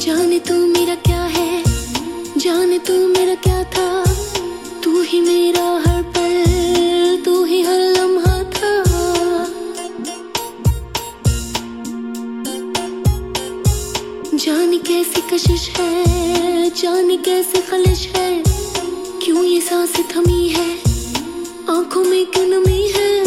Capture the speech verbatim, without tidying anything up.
जाने तू मेरा क्या है, जाने तू मेरा क्या था। तू ही मेरा हर पल, तू ही हर लम्हा था। जाने कैसी कशिश है, जाने कैसे खलिश है, क्यों ये सांसें थमी है, आंखों में क्यों नमी है।